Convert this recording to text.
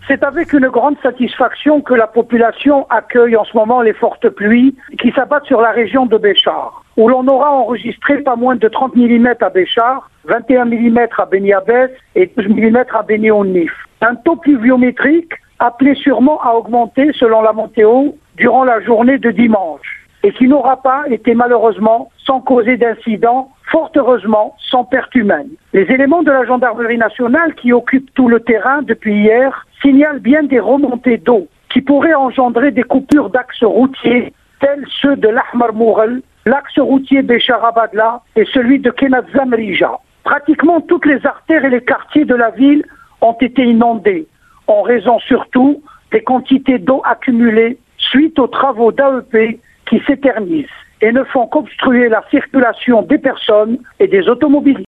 C'est avec une grande satisfaction que la population accueille en ce moment les fortes pluies qui s'abattent sur la région de Béchar, où l'on aura enregistré pas moins de 30 mm à Béchar, 21 mm à Beni Abbès et 12 mm à Beni Ounif. Un taux pluviométrique appelé sûrement à augmenter selon la météo durant la journée de dimanche et qui n'aura pas été malheureusement sans causer d'incidents, fort heureusement sans perte humaine. Les éléments de la gendarmerie nationale qui occupent tout le terrain depuis hier signalent bien des remontées d'eau qui pourraient engendrer des coupures d'axes routiers tels ceux de l'Ahmar Moughel, l'axe routier Béchar-Abadla et celui de Kenat Zamrija. Pratiquement toutes les artères et les quartiers de la ville ont été inondés en raison surtout des quantités d'eau accumulées suite aux travaux d'AEP qui s'éternisent et ne font qu'obstruer la circulation des personnes et des automobilistes.